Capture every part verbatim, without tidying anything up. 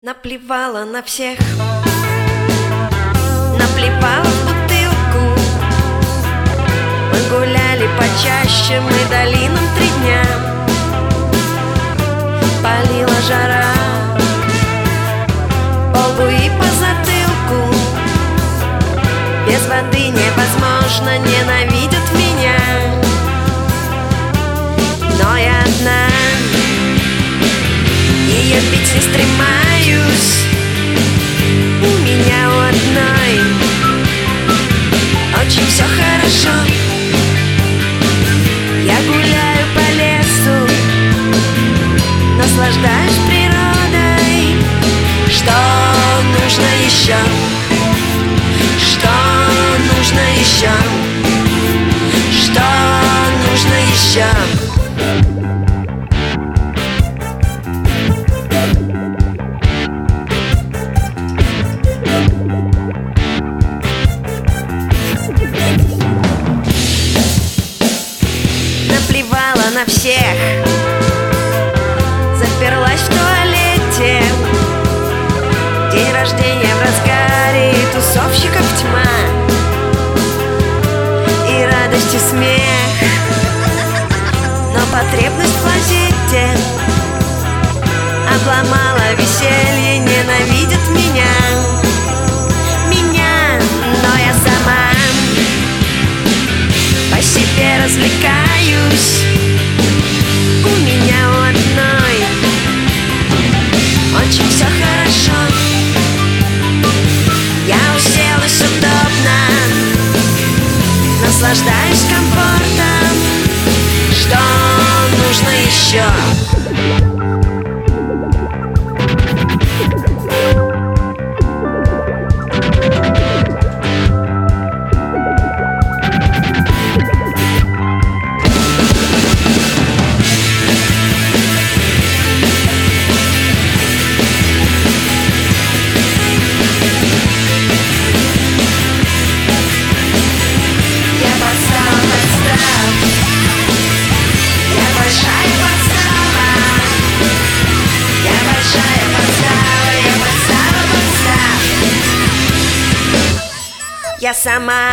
Наплевала на всех, наплевала в бутылку. Мы гуляли почаще, мы долинам три дня. Палила жара по лбу и по затылку. Без воды невозможно, ненавидят меня. Но я одна, ее бить не стремаюсь. У меня у одной очень все хорошо. Я гуляю по лесу, наслаждаюсь природой. Что нужно еще? Что нужно еще? Что нужно еще? Наплевала на всех, заперлась в туалете. День рождения в разгаре, и тусовщиков тьма, и радость, и смех, но потребность в клозете обломала веселье, ненавидят меня. Меня, но я сама по себе развлекаюсь. У меня у одной очень все хорошо. Я уселась удобно, наслаждаюсь комфортом. Что нужно еще? Я сама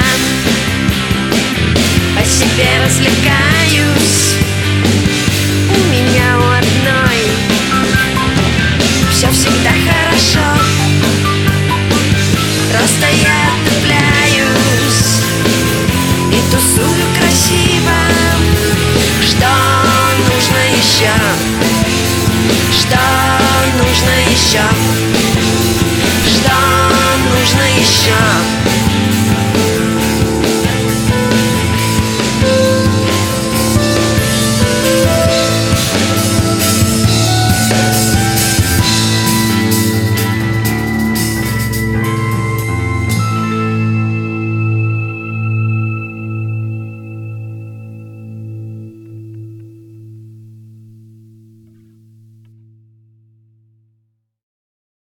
по себе развлекаюсь. У меня у одной все всегда хорошо. Просто я отдупляюсь и тусую красиво. Что нужно еще? Что нужно еще? Что нужно еще?